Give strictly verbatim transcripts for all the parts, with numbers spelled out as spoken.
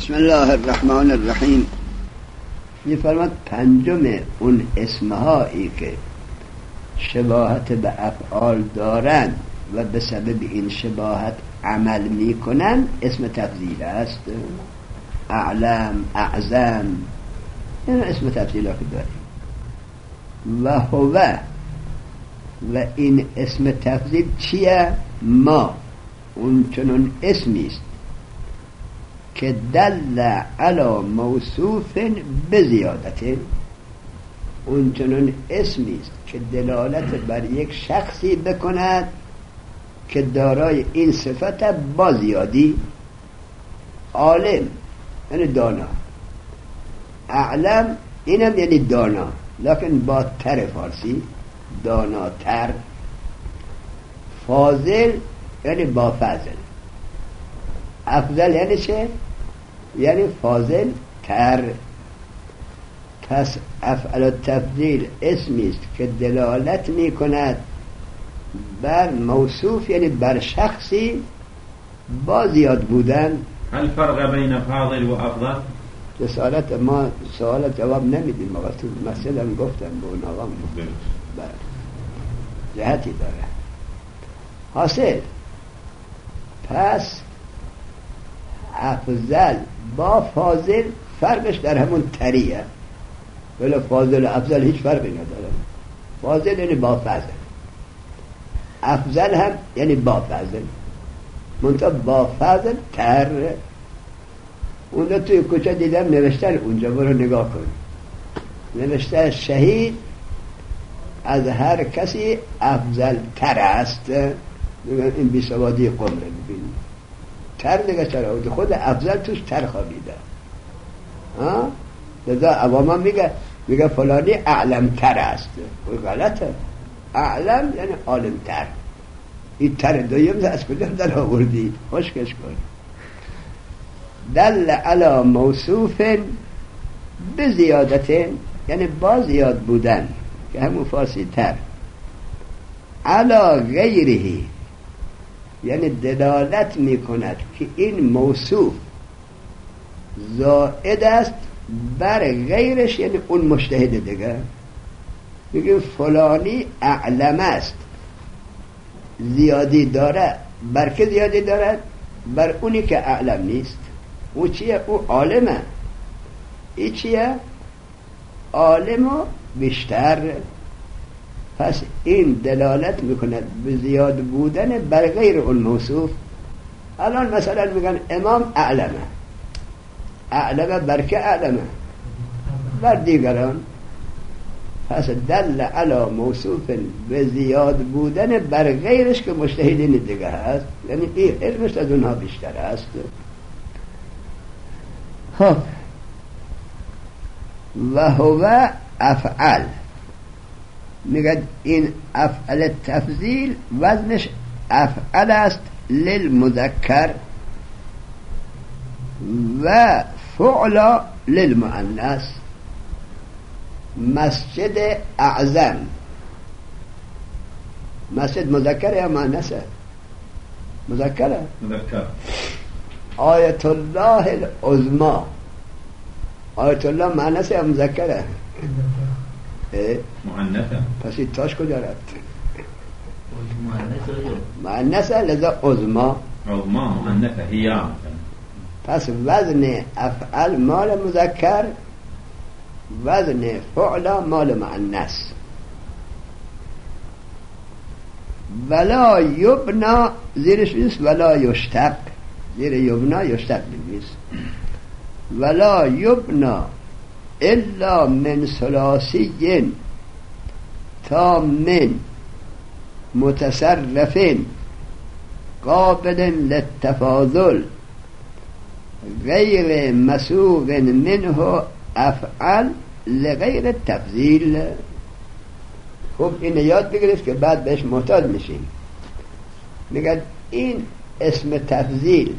بسم الله الرحمن الرحیم. می‌فرماد پنجم اون اسمهایی که شباهت به افعال دارن و به سبب این شباهت عمل میکنن اسم تفضیل است. اعلم، اعظم، این اسم تفضیل ها که داریم. و هو، و این اسم تفضیل چیه؟ ما اون چنون اسمی است که دل علی موصوف بزیادت، اون چنون اسمی است که دلالت بر یک شخصی بکند که دارای این صفت با زیادی. عالم یعنی دانا، اعلم اینم یعنی دانا لکن با تر فارسی، دانا تر. فاضل یعنی با فضل. افضل یعنی چه؟ یعنی فاضل تر. پس افعل تفضیل اسمی است که دلالت می کند بر موصوف یعنی بر شخصی با زیاد بودن. هل فرق بین فاضل و افضل؟ سوالت ما سوالت جواب نمیدیم. ما تو مسئله هم گفتم به اون آقام جهتی داره. حاصل پس افضل با فاضل فرقش در همون تریه، ولی فاضل و افضل هیچ فرقی نداره. فاضل یعنی با فضل، افضل هم یعنی با فضل، منطقه با فضل تر. اونجا توی کوچه دیدم نوشتن، اونجا برو نگاه کن، نوشته شهید از هر کسی افضل تر است. این بی سوادی قمره ببین تر دیگه چرا؟ خود افضل توش تر خوابیده. ها لذا عواما میگه میگه فلانی اعلم تر است. غلطه. اعلم یعنی عالم تر. این تر دویم از کجا در آوردی؟ خشکش کن. دل علی موصوف بزیادت یعنی با زیاد بودن که همون فارسی تر. علی غیره یعنی دلالت می کند که این موصوف زائد است بر غیرش، یعنی اون مجتهد دیگه. میگه فلانی اعلم است، زیادی داره. بر که زیادی داره؟ بر اونی که اعلم نیست. او چیه؟ او عالمه. ای چیه؟ عالم و بیشتر. پس این دلالت میکند به زیاد بودن بر غیر اون موصوف. الان مثلا میگن امام اعلمه، اعلمه بر که اعلمه؟ بر دیگران. پس دل علی موصوف به زیاد بودن بر غیرش که مجتهدین دیگه هست، یعنی این علمش از اونها بیشتر است. خب و هو افعل، میگه این افعل تفضیل وزنش افعل است للمذکر و فعل للمؤنث. مسجد اعظم، مسجد مذکر یا مؤنثه؟ مذکره. مذکر. آیت الله العظمی، آیت الله مؤنثه یا مذکره؟ مؤنثه. پس این تاش کجا رفت؟ مؤنثه لذا عظمی. عظمی مؤنثه هي. پس وزن افعل مال مذکر، وزن فعل مال مؤنث. ولا یبنا زیرش نیست ولا یشتق، زیر یبنا یشتق نیست. ولا یبنا الا من ثلاثی تا من متصرف قابل للتفاضل غیر مسوغ منه افعل لغیر تفضیل. خب این یاد بگیرید که بعد بهش محتاج میشیم. میگه این اسم تفضیل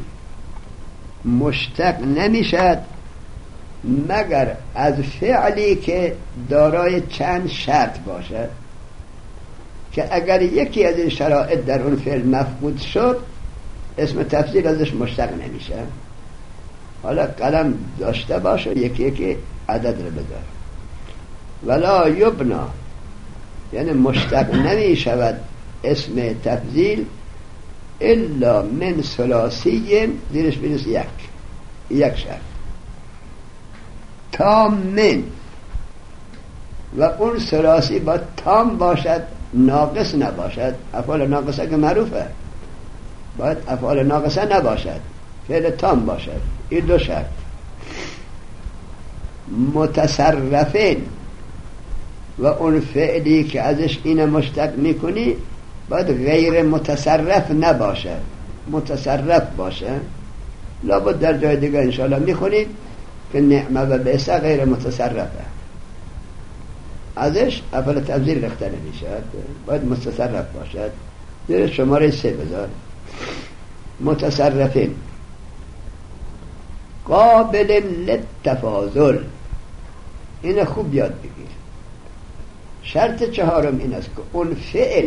مشتق نمیشد مگر از فعلی که دارای چند شرط باشد، که اگر یکی از این شرایط در اون فعل مفقود شد اسم تفضیل ازش مشتق نمیشه. حالا قلم داشته باشه یکی یکی عدد رو بذار. ولا یبنا یعنی مشتق نمی شود اسم تفضیل الا من ثلاثی، زیرش بینیست یک یک شرط تام من، و اون ثلاثی با تام باشد، ناقص نباشد. افعال ناقصه که معروفه، باید افعال ناقصه نباشد، فعل تام باشد. این دو شرط. متصرفین، و اون فعلی که ازش اینه مشتق میکنی باید غیر متصرف نباشد، متصرف باشه. لابد در جای دیگه انشاءالله میخونید که نعمه و بئس غیر متصرفه، ازش افعال تفضیل رخته نمیشد، باید متصرف باشد. زیر شماره سه بذار. متصرفین قابل للتفاضل، این خوب یاد بگیر. شرط چهارم این است که اون فعل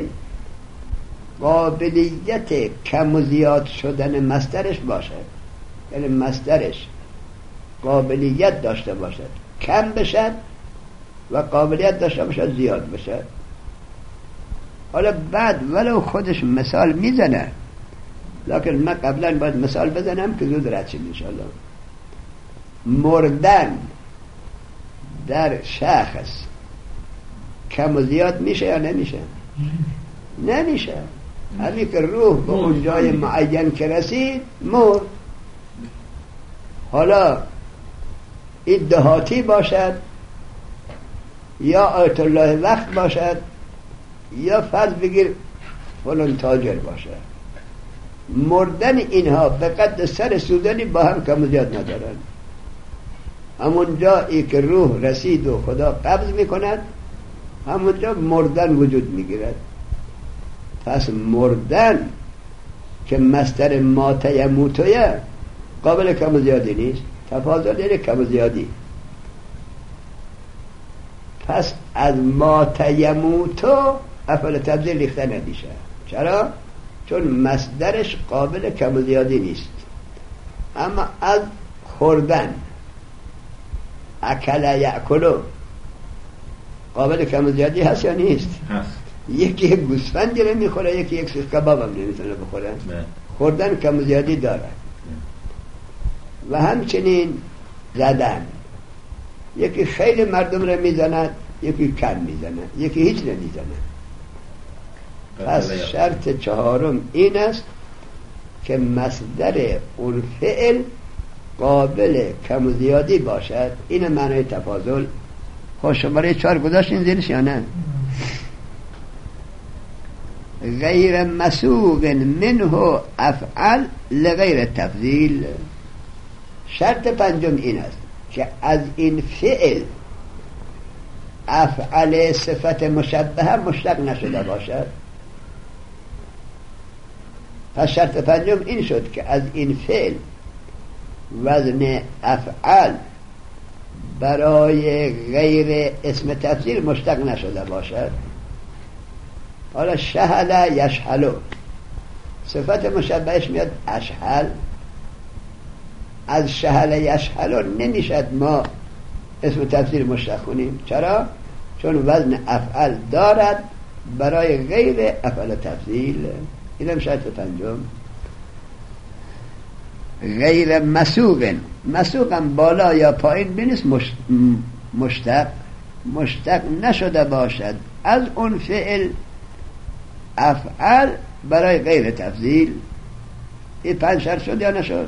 قابلیت کم و زیاد شدن مصدرش باشد، یعنی مصدرش قابلیت داشته باشد کم بشد و قابلیت داشته باشد زیاد بشد. حالا بعد ولو خودش مثال میزنه، لکن من قبلا باید مثال بزنم که زود رد شیم انشاءالله. مردن در شخص کم و زیاد میشه یا نمیشه؟ نمیشه. همین که روح به اون جای معین که رسید مرد. حالا این دهاتی باشد یا آیت الله وقت باشد یا فرض بگیر فلان تاجر باشد، مردن اینها به قد سر سودنی با هم کم و زیاد ندارن. همون جایی که روح رسید و خدا قبض میکند همون جا مردن وجود میگیرد. پس مردن که مصدر مات یموتویه قابل کم و زیادی نیست، تفاضل یعنی کم و زیادی. پس از مات یموتو افعال تفضیل ریخته نمیشه. چرا؟ چون مصدرش قابل کم و زیادی نیست. اما از خوردن اکل یأکلو قابل کم و زیادی هست یا نیست؟ هست. یکی یک گوسفندی رو میخوره، یکی یک سیخ کباب هم نمیتونه بخوره. خوردن کم و زیادی داره. و همچنین زدن، یکی خیلی مردم رو میزند، یکی کم میزند، یکی هیچ نمیزند. پس شرط چهارم این است که مصدر اون فعل قابل کم و زیادی باشد. این معنی تفاضل. خب شماره چهار گذاشتین زیرش یا نه؟ غیر مسوق منه افعل لغیر تفضیل. شرط پنجم این است که از این فعل افعل صفت مشبهه مشتق نشده باشد. پس شرط پنجم این شد که از این فعل وزن افعل برای غیر اسم تفضیل مشتق نشده باشد. حالا شهل یشهلو صفت مشبهش میاد اشهل. از شهل یشهلو نمیشد ما اسم تفضیل مشتق کنیم. چرا؟ چون وزن افعل دارد برای غیر افعل تفضیل. اینم شرط پنجم. غیر مسوق، مسوقم بالا یا پایین بینیست مشتق مشتق نشده باشد از اون فعل افعل برای غیر تفضیل. این پنج شرط شد یا نشد؟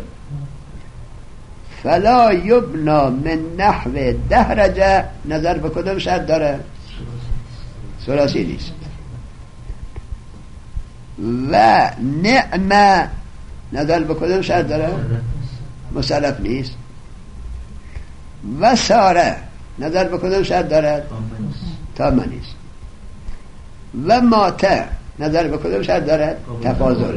فلا یبنا من نحو دهرجه نظر به کدوم شرط داره؟ ثلاثی نیست. و نعمه نظر به کدوم شرط داره؟ مسلف نیست. و ساره نظر به کدوم شرط داره؟ تامه نیست. و ماته نظر به کدوم شرط داره؟ تفاضل.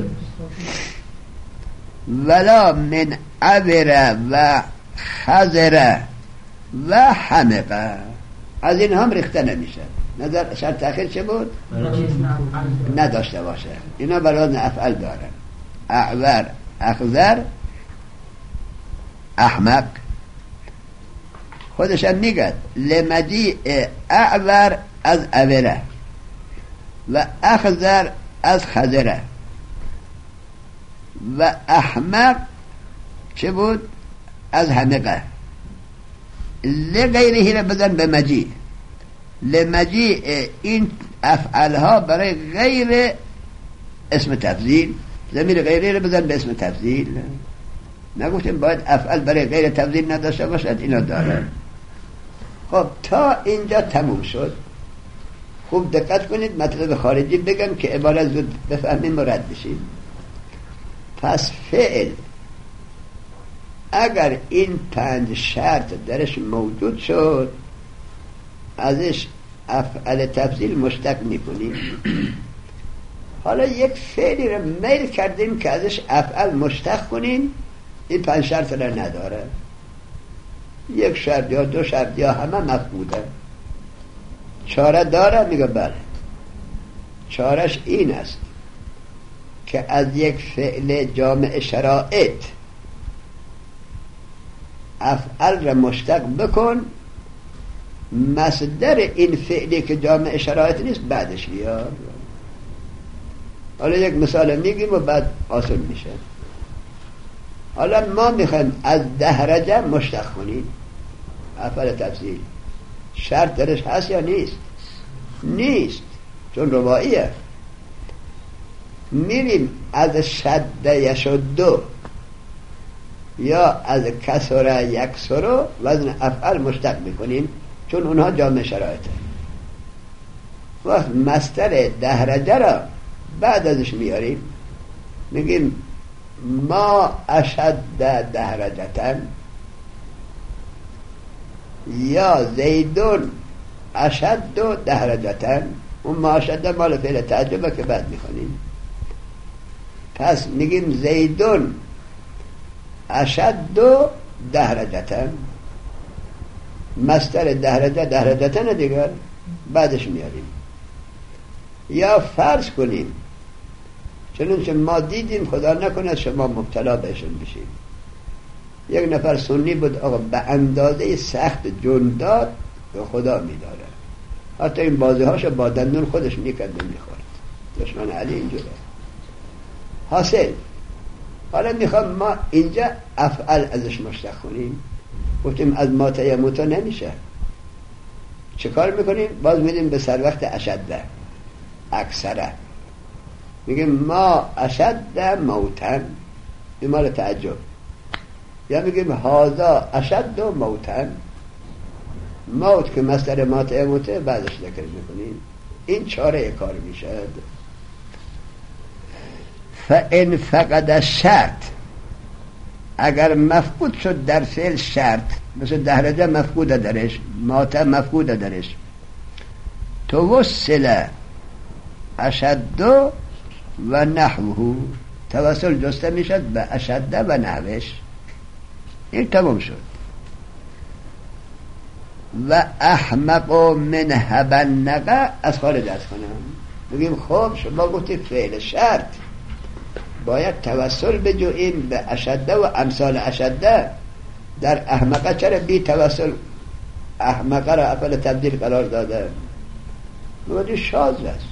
ولا من عبره و خزره و حمقه از این هم ریخته نمیشه. نظر شرط اخیر چه بود؟ نداشته باشه. اینا برای افعال دارن. اعور اخذر احمق خودش هم میگه لمجیء اعور از اوره و اخضر از خضره و احمق چه بود؟ از حمقه. لغیرهی را بزن به مجیء. لمجیء این افعالها برای غیر اسم تفضیل، ضمیر غیره را بزن به اسم تفضیل. نگفتیم باید افعال برای غیر تفضیل نداشته باشد، اینا داره. خب تا اینجا تموم شد. خوب دقت کنید، مطلب خارجی بگم که عبارت زود بفهمیم و رد بشیم. پس فعل اگر این پنج شرط درش موجود شد ازش افعال تفضیل مشتق میکنیم. حالا یک فعلی رو میل کردیم که ازش افعال مشتق کنیم، این پنج شرط رو نداره. یک شرط یا دو شرط یا همه مفقوده. چاره داره؟ میگه بله. چارش این است که از یک فعل جامع شرائط افعال را مشتق بکن، مصدر این فعلی که جامع شرائط نیست بعدش بیار. حالا یک مثال میگیم و بعد آسان میشه. حالا ما میخوایم از دهرجه مشتق کنیم افعال تفضیل، شرط درش هست یا نیست؟ نیست، چون رباعیه. میریم از شد یشدو یا از کسر یکسرو وزن افعال مشتق میکنیم، چون اونها جامع شرایطه. وقت مصدر دهرجه را بعد ازش میاریم، میگیم ما اشد دهرجتن یا زیدون اشد دهرجتن. اون ما اشد مال فعل تعجبه که بعد میخونیم. پس میگیم زیدون اشد دهرجتن، مصدر دهرجه دهرجتن دیگر بعدش میاریم. یا فرض کنیم چنانچه ما دیدیم، خدا نکنه شما مبتلا بهشون بشید. یک نفر سنی بود، آقا به اندازه سخت جنداد به خدا میداره، حتی این بازی هاشو با دندون خودش میکرد و میخورد. دشمن علی اینجوره. حاصل حالا میخوام ما اینجا افعال ازش مشتق کنیم. گفتیم از ما تیموتا نمیشه، چه کار میکنیم؟ باز میدیم به سر وقت اشده اکثره، میگیم ما اشد موتن، این مال تعجب. یا میگیم هازا اشد موتن، موت که مصدر ما تیموته بعدش ذکر میکنیم. این چاره کار میشد. فان فقد الشرط، اگر مفقود شد در فعل شرط، مثل دهرجه مفقود درش، مات مفقود درش، توصل اشد و نحوه، توصل جسته میشد به اشد و نحوش. این تمام شد. و احمق من هبنقه از خارج از کنم، بگیم خب شما گفتی فعل شرط باید توسل بجویم به اشده و امثال اشده، در احمقه چرا بی توسل احمقه را افعال تبدیل قرار داده؟ بودی شاذ است.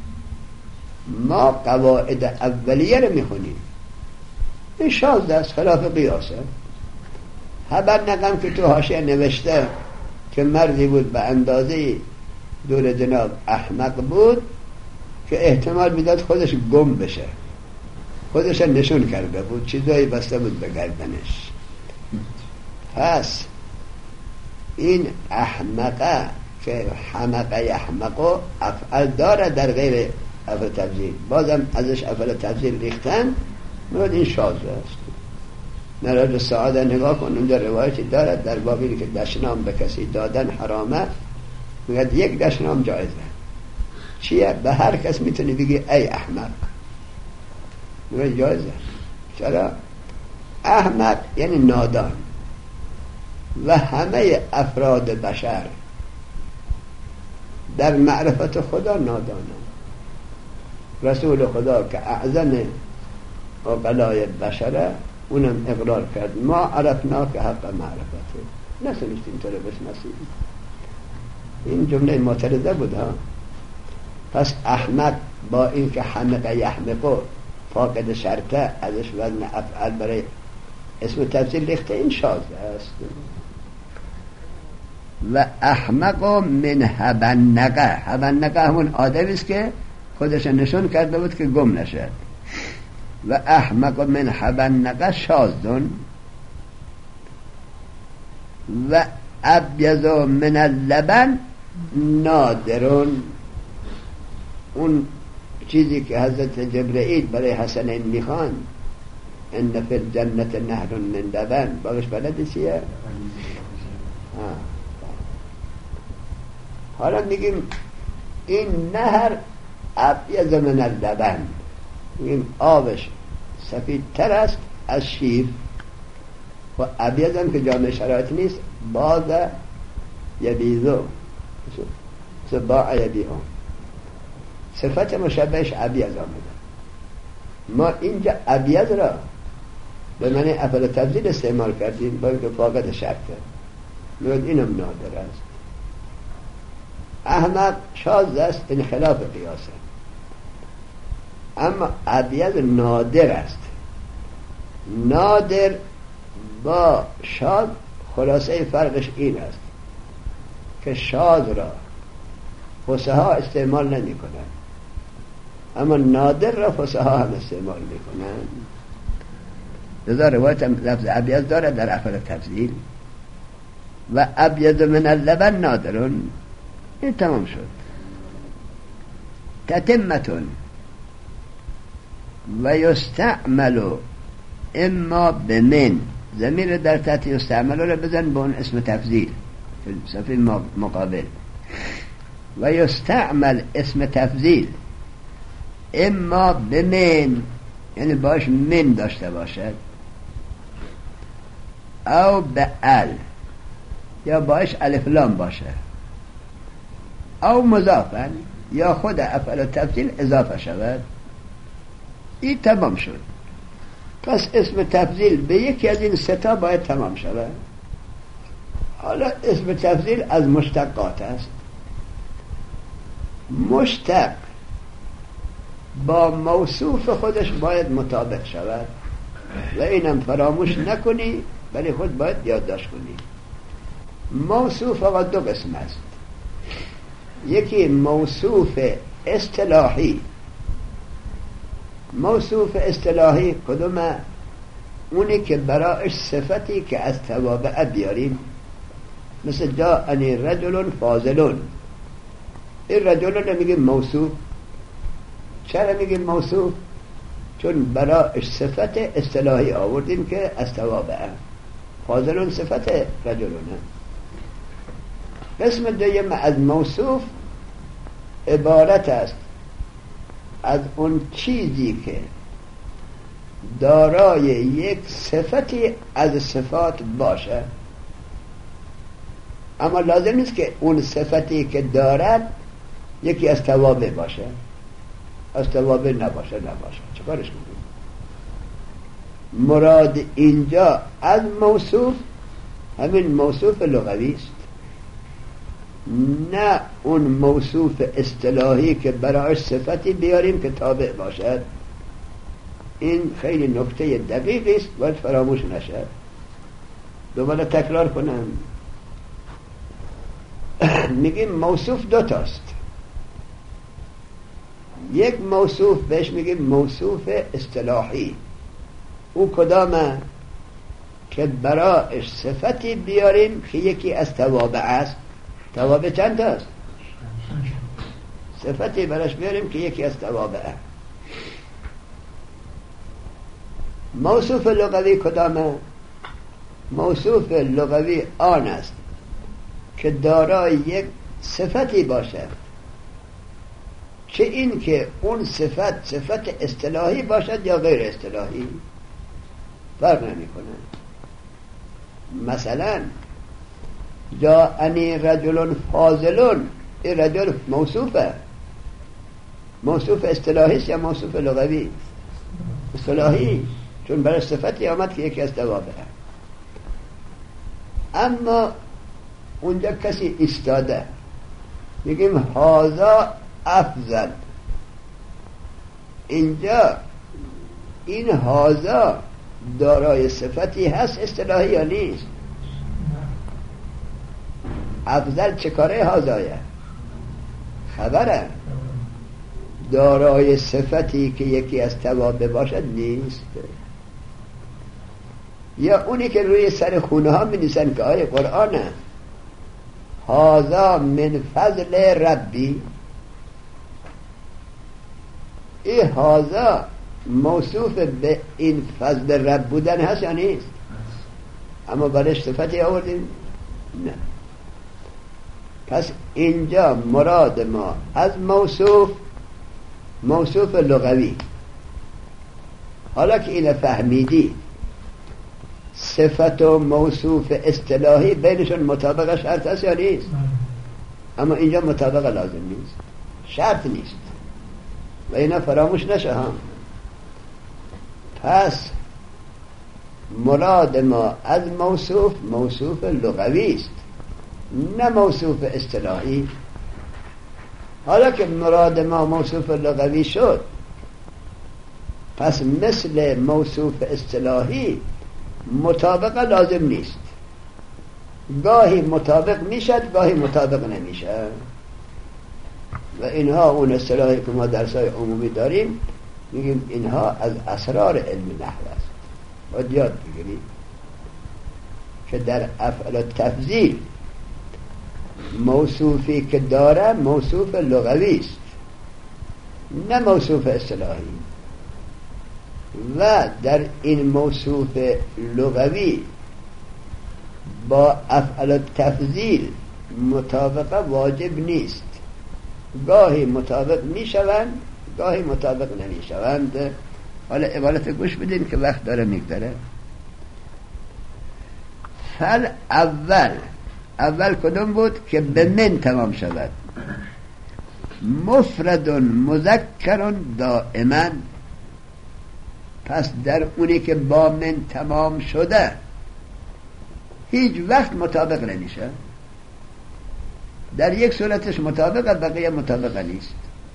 ما قواعد اولیه رو میخونیم، این شاذ است، خلاف قیاسه. خبر نقم که تو حاشیه نوشته که مردی بود به اندازه دور جناب احمق بود که احتمال میداد خودش گم بشه، خودش نشون کرده بود، چیزایی بسته بود به گردنش. پس این احمقه که حمقه یحمقه افعال داره در غیر افعال تفضیل، بازم ازش افعال تفضیل ریختن، میگه این شاذ است. نراج سعاده نگاه کن، اونجا روایتی دارد در بابی که دشنام به کسی دادن حرامه، میگه یک دشنام جایزه. چیه؟ به هر کس میتونی بگی ای احمق، میگه جایزه. چرا؟ احمق یعنی نادان، و همه افراد بشر در معرفت خدا نادانه. رسول خدا که اعظم عقلای بشره اونم اقرار کرد ما عرفنا که حق معرفته، نتونستیم تو رو بشناسیم. این جمله معترضه بود ها. پس احمق با این که حمق یحمقو فاقد شرطه ازش وزن افعل برای اسم تفضیل ریخته، این شاذ است. و احمق من هبنقه، هبنقه همون آدمی است که خودش نشون کرده بود که گم نشد. و احمق من هبنقه شاذون و ابیض من اللبن نادرون. اون چیزی که حضرت جبرئیل برای حسنین میخوان ان فی الجنت نهر من لبن، باقیش بلدی چیه؟ حالا میگیم این نهر ابیض من اللبن، این آبش سفید تر است از شیر. و ابیض هم که جامع شرایط نیست، باز یبیضو سباع یبیعو، صفت مشبهش ابیض آمده. ما اینجا ابیض را به معنی افعال تفضیل استعمال کردیم با اینکه فاقد شرطه، میگوید اینم نادر است. احمق شاذ است، این خلاف قیاسه. اما ابیض نادر است. نادر با شاذ خلاصه فرقش این است که شاذ را فصحا استعمال نمی کنند، اما نادر را فصحا هم استعمال می کنند. لذا روایت لفظ ابیض داره در افعال تفضیل. و ابیض من اللبن نادرون، این تمام شد. تتمتون و یستعمل اما بمن، ضمیر در تحت یستعمل رو بزن به اون اسم تفضیل فی صفحه مقابل. و یستعمل اسم تفضیل اما بمن، یعنی باش من داشته باشد، او به ال، یا باش الف لام باشه، او مضافن، یا خود افعال تفضیل اضافه شود. این تمام شد. پس اسم تفضیل به یکی از این ستا باید تمام شود. حالا اسم تفضیل از مشتقات است. مشتق با موصوف خودش باید مطابق شود و اینم فراموش نکنی، ولی خود باید یادداشت کنی. موصوف فقط دو قسم است. یکی موصوف اصطلاحی. موصوف اصطلاحی کدومه؟ اونی که برایش صفتی که از توابع بیاریم، مثل جاءنی رجل فاضلون. این رجل نمیگیم موصوف. چرا میگیم موصوف؟ چون برایش صفت اصطلاحی آوردیم که از توابع. فاضلون صفت رجلونه. قسم دویم از موصوف عبارت است از اون چیزی که دارای یک صفتی از صفات باشه، اما لازم نیست که اون صفتی که دارد یکی از توابع باشه. از توابع نباشه نباشه چه کارش کنیم؟ مراد اینجا از موصوف همین موصوف لغوی است، نه اون موصوف اصطلاحی که برایش صفتی بیاریم که تابع باشد. این خیلی نکته دقیقی است، باید فراموش نشد. دوباره تکرار کنم. میگیم موصوف دو تاست. یک موصوف بهش میگیم موصوف اصطلاحی. او کدامه؟ که برایش صفتی بیاریم که یکی از توابع است. توابع چند است؟ صفتی برش بیاریم که یکی از توابع. موصوف لغوی کدامه؟ موصوف لغوی آن است که دارای یک صفتی باشد، چه این که اون صفت صفت اصطلاحی باشد یا غیر اصطلاحی، فرق نمی‌کنه. مثلا جاءنی رجل فاضلون، این رجل موصوفه. موصوف اصطلاحی است یا موصوف لغوی؟ اصطلاحی، چون برای صفتی آمد که یکی از توابع. اما اونجا کسی ایستاده میگیم هذا افضل. اینجا این هذا دارای صفتی هست اصطلاحی یا نیست؟ افضل چه کاره هذایه؟ خبره. دارای صفتی که یکی از توابع باشد نیست. یا اونی که روی سر خونه ها می نیسن که آیه قرآنه هذا من فضل ربی. این هذا موصوف به این فضل رب بودن هست یا نیست؟ اما برای صفتی آوردیم؟ نه. پس اینجا مراد ما از موصوف موصوف لغوی. حالا که اینو فهمیدی صفت و موصوف اصطلاحی بینشون مطابقه شرط هست یا نیست؟ اما اینجا مطابقه لازم نیست، شرط نیست و اینا فراموش نشه هم. پس مراد ما از موصوف موصوف لغوی است نه موصوف اصطلاحی. حالا که مراد ما موصوف لغوی شد پس مثل موصوف اصطلاحی مطابقه لازم نیست. گاهی مطابق میشد گاهی مطابق نمیشه و اینها اون اصطلاحی که ما درسای عمومی داریم میگیم اینها از اسرار علم نحو است. باید یاد بگیرید که در افعال تفضیل موصوفی که داره موصوف لغوی است نه موصوف اصطلاحی. و در این موصوف لغوی با افعال تفضیل مطابقه واجب نیست. گاهی مطابق میشوند گاهی مطابق نمیشوند. حالا عبارت گوش بدین که وقت داره میگذره. فل اول اول کدوم بود که به من تمام شود؟ مفرد مذکر دائما. پس در اونی که با من تمام شده هیچ وقت مطابق نمیشه. در یک صورتش مطابقه بقیه مطابقه نیست.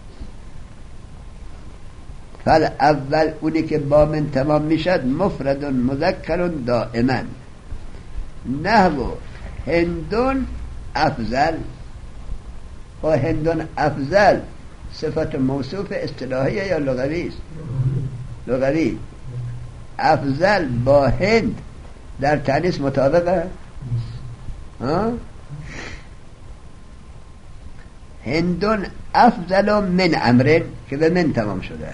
فل اول اونی که با من تمام میشد مفرد مذکر دائما. نحو هندون افضل. و هندون افضل صفت موصوف اصطلاحی یا لغوی است؟ لغوی. افضل با هند در تانیث مطابقه؟ ها؟ هندون افضل من امرن که به من تمام شده.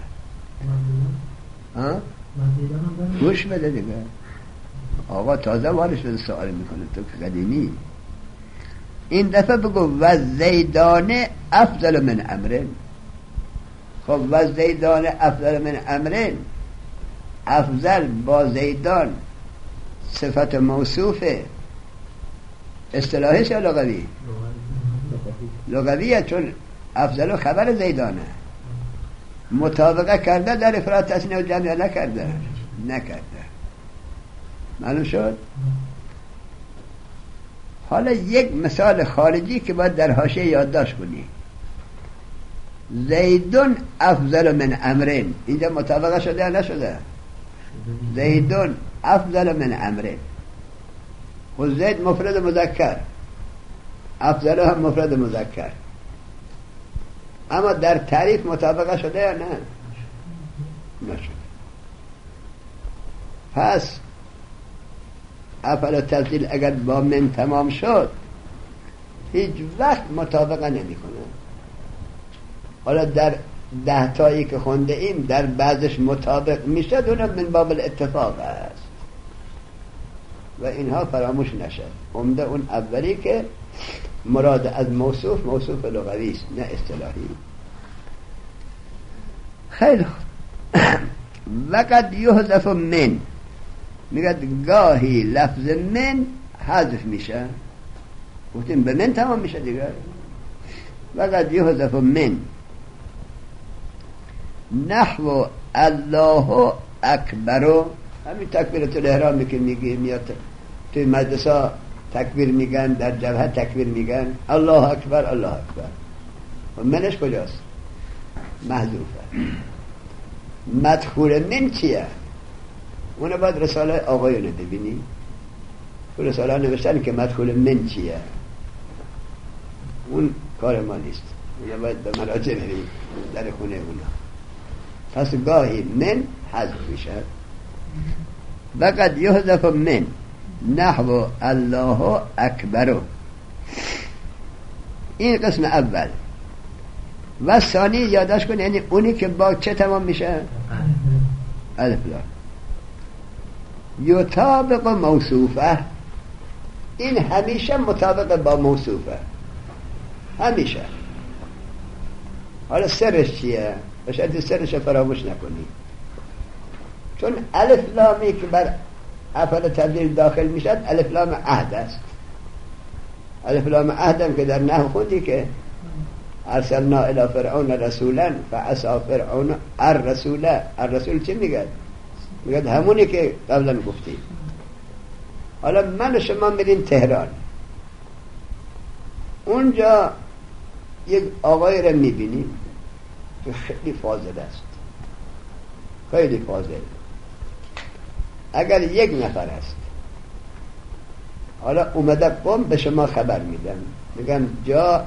ها؟ گوش بده دیگه. آقا تازه وارش بده سوال میکنه تو که قدیمی. این دفعه بگو و زیدان افضل من امرن. خب و زیدان افضل من امرن، افضل با زیدان صفت موصوفه اصطلاحی یا لغوی؟ لغویه، چون افضل خبر زیدانه. مطابقه کرده در افراد تثنیه و جمع نکرده؟ نکرده. معلوم شد؟ حالا یک مثال خارجی که باید در حاشیه یادداشت کنی. زیدون افضل من امرین، اینجا مطابقه شده یا نشده؟ زیدون افضل من امرین. و زید مفرد مذکر، افضل هم مفرد مذکر، اما در تعریف مطابقه شده یا نه؟ نشده. پس افعال تفضیل اگر با من تمام شد هیچ وقت مطابقه نمی کنه. حالا در ده تایی که خونده ایم در بعضش مطابق میشه، اونم من باب الاتفاق است و اینها فراموش نشد. عمده اون اولی که مراد از موصوف موصوف لغوی است نه اصطلاحی. خیلی وقت یحذف من، میگه گاهی لفظ من حذف میشه، گفتیم به من تمام میشه دیگه. وقت یحذف من نحو الله اکبر. همین تکبیرت الاحرامی که میگی میاد توی مدرسه تکبیر میگن، در جبهه تکبیر میگن الله اکبر الله اکبر، و منش کجاست؟ محذوفه. مدخول من چیه؟ اون باید رساله آقایون ببینی، رساله نوشتن که مدخول من چیه، اون کار ما نیست، اون باید به مراجع بریم در خونه اونا. پس گاهی من حذف میشه. وقد یحذف من نحو الله اکبر، این قسم اول. و ثانی یادش کن، یعنی اونی که با چه تمام میشه؟ الف لام. یطابق موصوفه، این همیشه مطابق با موصوفه، همیشه. حالا سرش چیه؟ بشاید سرش فراموش نکنی، چون الف لامی که بر افعال تبدیل داخل میشد الف لام عهد است. الف لام عهد هم که در نحو خوندی که ارسلنا الی فرعون رسولا فعصى فرعون الرسول. الرسول چی میگه؟ میگه همونی که قبلا گفتی. حالا من و شما میریم تهران، اونجا یک آقای رو میبینیم که خیلی فاضل است، خیلی فاضل. اگر یک نفر است، حالا اومده قوم به شما خبر میدن، میگن جاء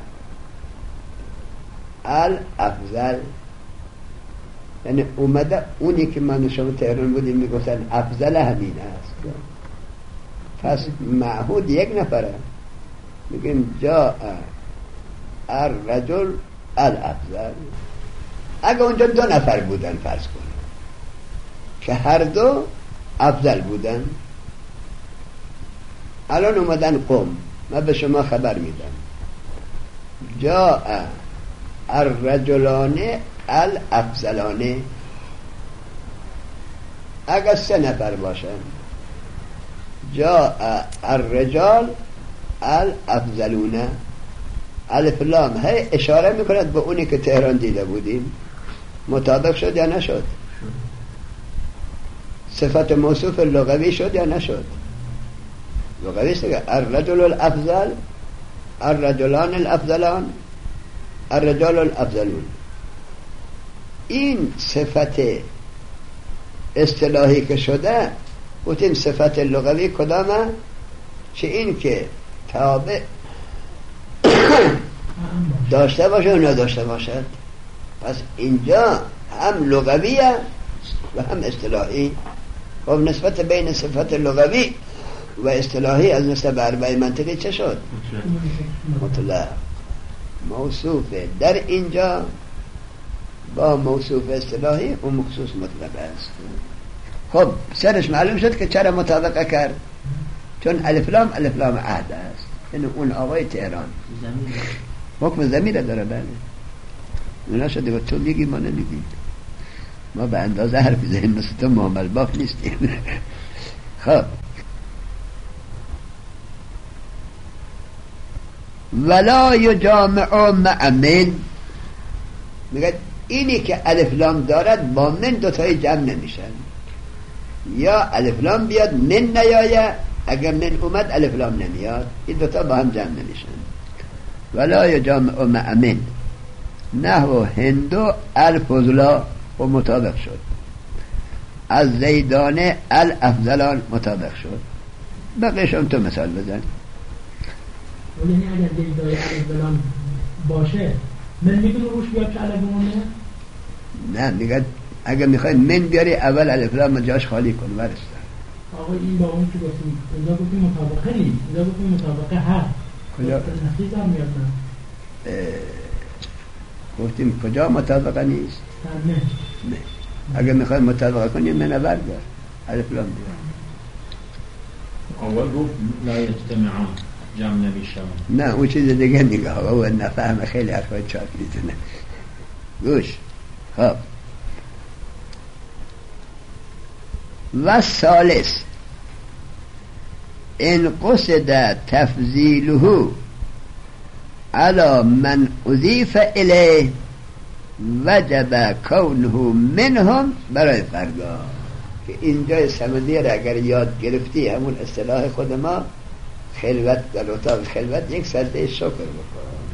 الافضل، یعنی اومده اونی که من شما تهران بودیم میگفتن افضل همین است. پس معهود یک نفره، میگن جاء الرجل الافضل. اگه اونجا دو نفر بودن فرض کن که هر دو افضل بودن، الان اومدن قوم، من به شما خبر میدم جاء الرجلان الافضلان. اگه سه نفر باشن جاء الرجال الافضلون. الف لام هی اشاره میکند به اونی که تهران دیده بودیم. مطابق شد یا نشد؟ صفت موصوف لغوی شد یا نشد؟ لغوی است که الرجل الافضل، الرجلان الافضلان، الرجال الافضلون. این صفت اصطلاحی که شده گفتیم صفت لغوی کدامه؟ چه این که تابع داشته باشه و نداشته باشد. پس اینجا هم لغویه و هم اصطلاحی. خب نسبت بین صفت لغوی و اصطلاحی از نسبت به اربع منطقی چه شد؟ مطلق. موصوف در اینجا با موصوف اصطلاحی و مخصوص مطلق است. خب سرش معلوم شد که چرا مطابقه کرد، چون الف لام الف لام عهد است، یعنی اون آقای تهران حکم ضمیر داره. بله اونا شده و تو میگی ما نمیگی، ما به اندازه حرف زهن مثل تو معامل باف نیستیم. خب ولا یجامع مع من، میگه اینی که الف لام دارد با من دوتای جمع نمیشن. یا الف لام بیاد من نیایه، اگر من اومد الف لام نمیاد، این دوتا با هم جمع نمیشن. ولا یجامع مع من نحو هندو الفضلا و مطابق شد. از زیدان الافضلان مطابق شد. بقیش هم تو مثال بزن. یعنی اگر زیدان الافضلان باشه من میتونه روش بیاد که الف بمونه؟ نه، میگه اگر میخوای من بیاری اول الف لام جاش خالی کن ورسته. آقا این با اون که گفتیم اینجا گفتیم مطابقه نیست، اینجا گفتیم مطابقه هست. کجا؟ نفیز هم میاد نه گفتیم کجا مطابقه نیست؟ نه نه. اگر میخوای مطابقه کنی من بردار الف لام بیار. اول گفت لا یجتمعان جمع نمیشن. نه اون چیز دیگه میگه او نفهم خیلی حرفای چاپ میزنه. گوش. خب و ثالث ان قصد تفضیله على من اضیف الیه وجب کونه منهم برای فردا. که اینجا سمدی را اگر یاد گرفتی همون اصطلاح خود ما خلوت در اتاق خلوت یک سجده شکر بکن